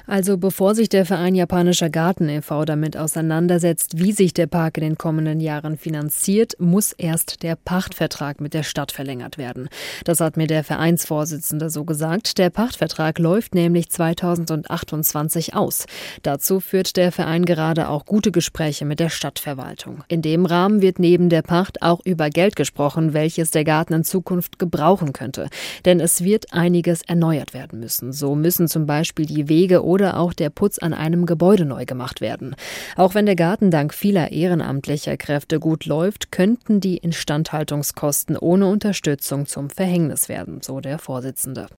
Also bevor sich der Verein Japanischer Garten e.V. damit auseinandersetzt, wie sich der Park in den kommenden Jahren finanziert, muss erst der Pachtvertrag mit der Stadt verlängert werden. Das hat mir der Vereinsvorsitzende so gesagt. Der Pachtvertrag läuft nämlich 2028 aus. Dazu führt der Verein gerade auch gute Gespräche mit der Stadtverwaltung. In dem Rahmen wird neben der Pacht auch über Geld gesprochen, welches der Garten in Zukunft gebrauchen könnte. Denn es wird einiges erneuert werden müssen. So müssen zum Beispiel die Wege oder auch der Putz an einem Gebäude neu gemacht werden. Auch wenn der Garten dank vieler ehrenamtlicher Kräfte gut läuft, könnten die Instandhaltungskosten ohne Unterstützung zum Verhängnis werden, so der Vorsitzende.